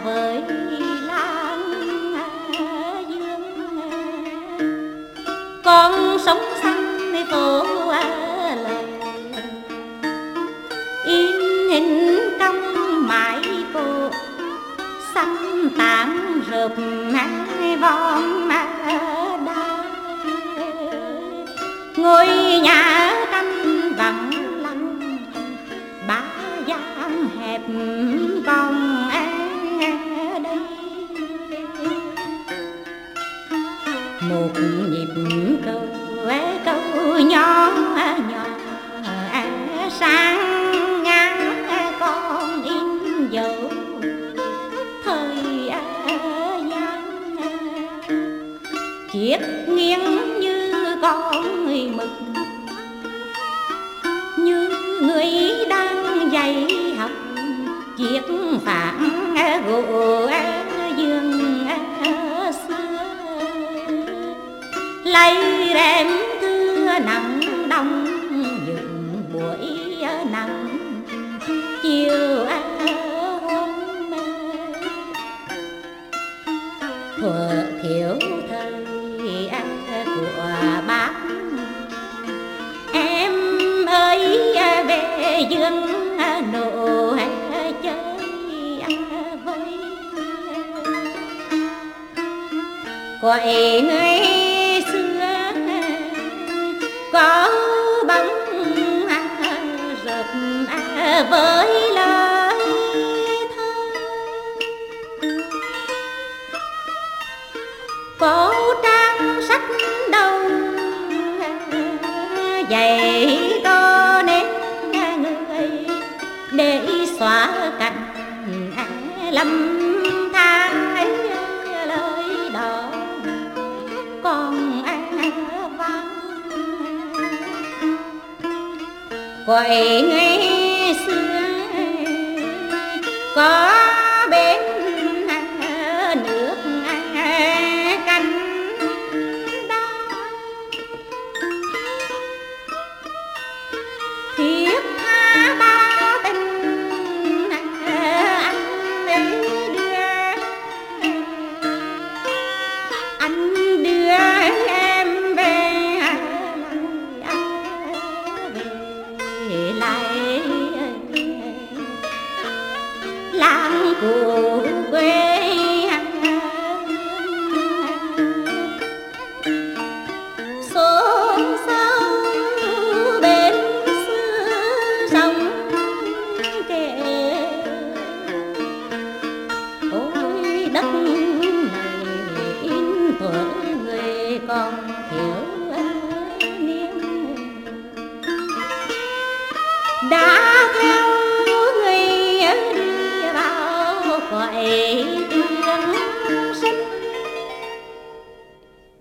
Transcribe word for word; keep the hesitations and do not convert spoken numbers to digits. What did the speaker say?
với Lan Dương. Con sống xanh phố lời in hình trong mái cô xanh tán rợp hai vòng đá. Ngôi nhà tranh vắng lặng ba gian hẹp vòng đây. Một nhịp câu câu nhỏ nhỏ sáng ngang con in dấu thời gian. Chiếc nghiêng như con người mực, như người đang dạy học. Chiếc phản gỗ dương xưa lấy rèm thưa nắng đông những buổi nắng chiều hôm thuở thiếu thời của bác. Em ơi về dương nộ chơi với gọi người xưa có bóng rợp với lời thơ. Có trang sách đầu dạy to nên người để xóa cạnh lâm than lời đó còn vang. Gọi người xưa có bên nước canh đá. Thiếp tha ba tình anh ấy đưa, anh đưa em về về lại làng của quê. Xôn xao bên xưa sông kề, ôi đất này in thuở người còn thiếu niên. Đã theo người đi vào cõi dương